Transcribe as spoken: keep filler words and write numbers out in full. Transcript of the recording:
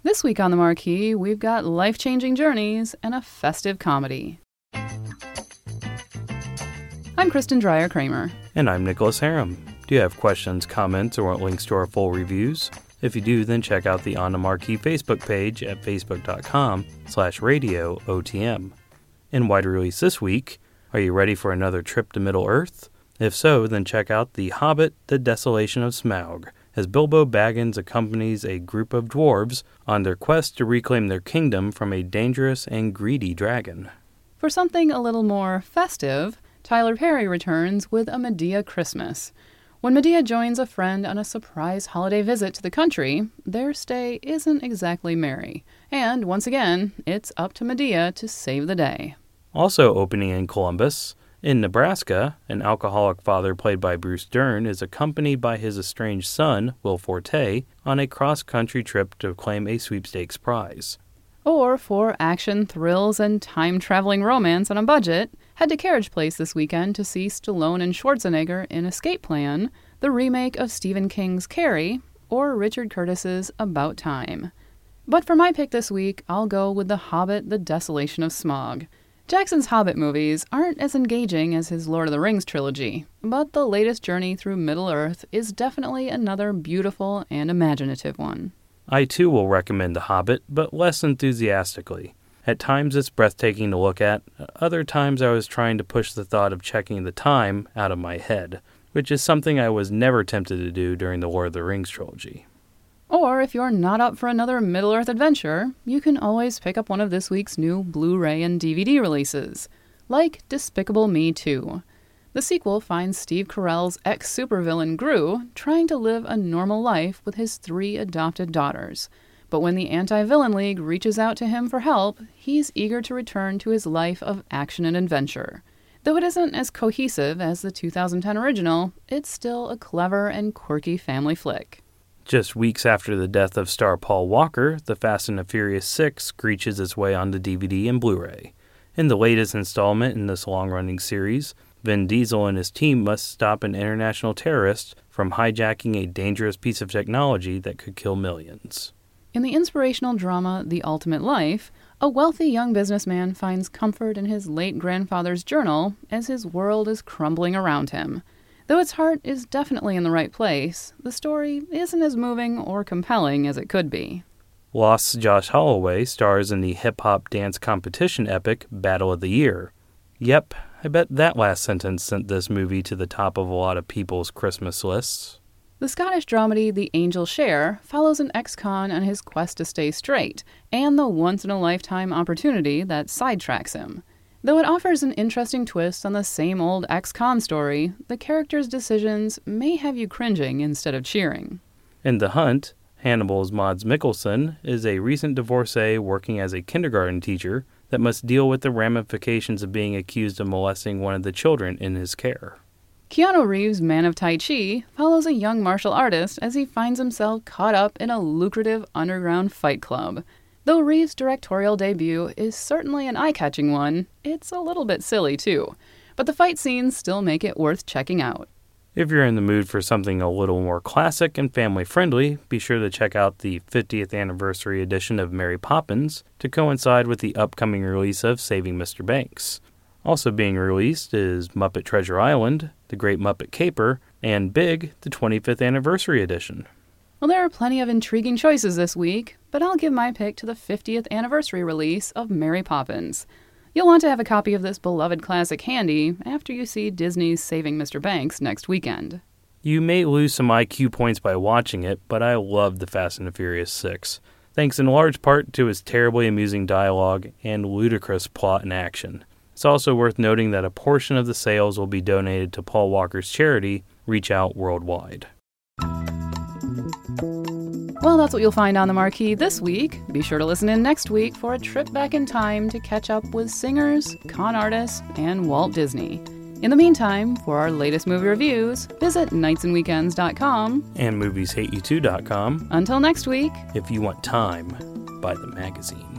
This week on The Marquee, we've got life-changing journeys and a festive comedy. I'm Kristen Dreyer-Kramer. And I'm Nicholas Harum. Do you have questions, comments, or want links to our full reviews? If you do, then check out the On The Marquee Facebook page at facebook.com slash radio OTM. In wide release this week, are you ready for another trip to Middle-earth? If so, then check out The Hobbit, The Desolation of Smaug, as Bilbo Baggins accompanies a group of dwarves on their quest to reclaim their kingdom from a dangerous and greedy dragon. For something a little more festive, Tyler Perry returns with A Medea Christmas. When Medea joins a friend on a surprise holiday visit to the country, their stay isn't exactly merry. And once again, it's up to Medea to save the day. Also opening in Columbus, in Nebraska, an alcoholic father played by Bruce Dern is accompanied by his estranged son, Will Forte, on a cross-country trip to claim a sweepstakes prize. Or for action, thrills, and time-traveling romance on a budget, head to Carriage Place this weekend to see Stallone and Schwarzenegger in Escape Plan, the remake of Stephen King's Carrie, or Richard Curtis's About Time. But for my pick this week, I'll go with The Hobbit, The Desolation of Smaug. Jackson's Hobbit movies aren't as engaging as his Lord of the Rings trilogy, but the latest journey through Middle-earth is definitely another beautiful and imaginative one. I too will recommend The Hobbit, but less enthusiastically. At times it's breathtaking to look at, other times I was trying to push the thought of checking the time out of my head, which is something I was never tempted to do during the Lord of the Rings trilogy. Or if you're not up for another Middle-earth adventure, you can always pick up one of this week's new Blu-ray and D V D releases, like Despicable Me two. The sequel finds Steve Carell's ex-supervillain Gru trying to live a normal life with his three adopted daughters. But when the Anti-Villain League reaches out to him for help, he's eager to return to his life of action and adventure. Though it isn't as cohesive as the two thousand ten original, it's still a clever and quirky family flick. Just weeks after the death of star Paul Walker, The Fast and the Furious six screeches its way onto D V D and Blu-ray. In the latest installment in this long-running series, Vin Diesel and his team must stop an international terrorist from hijacking a dangerous piece of technology that could kill millions. In the inspirational drama The Ultimate Life, a wealthy young businessman finds comfort in his late grandfather's journal as his world is crumbling around him. Though its heart is definitely in the right place, the story isn't as moving or compelling as it could be. Lost's Josh Holloway stars in the hip-hop dance competition epic Battle of the Year. Yep, I bet that last sentence sent this movie to the top of a lot of people's Christmas lists. The Scottish dramedy The Angel Share follows an ex-con on his quest to stay straight, and the once-in-a-lifetime opportunity that sidetracks him. Though it offers an interesting twist on the same old ex-con story, the character's decisions may have you cringing instead of cheering. In The Hunt, Hannibal's Mads Mikkelsen is a recent divorcee working as a kindergarten teacher that must deal with the ramifications of being accused of molesting one of the children in his care. Keanu Reeves' Man of Tai Chi follows a young martial artist as he finds himself caught up in a lucrative underground fight club. Though Reeves' directorial debut is certainly an eye-catching one, it's a little bit silly too. But the fight scenes still make it worth checking out. If you're in the mood for something a little more classic and family-friendly, be sure to check out the fiftieth anniversary edition of Mary Poppins to coincide with the upcoming release of Saving Mister Banks. Also being released is Muppet Treasure Island, The Great Muppet Caper, and Big, the twenty-fifth anniversary edition. Well, there are plenty of intriguing choices this week, but I'll give my pick to the fiftieth anniversary release of Mary Poppins. You'll want to have a copy of this beloved classic handy after you see Disney's Saving Mister Banks next weekend. You may lose some I Q points by watching it, but I loved The Fast and the Furious six, thanks in large part to its terribly amusing dialogue and ludicrous plot and action. It's also worth noting that a portion of the sales will be donated to Paul Walker's charity, Reach Out Worldwide. Well, that's what you'll find on The Marquee this week. Be sure to listen in next week for a trip back in time to catch up with singers, con artists, and Walt Disney. In the meantime, for our latest movie reviews, visit nights and weekends dot com and movies hate you too dot com. Until next week, if you want time, buy the magazine.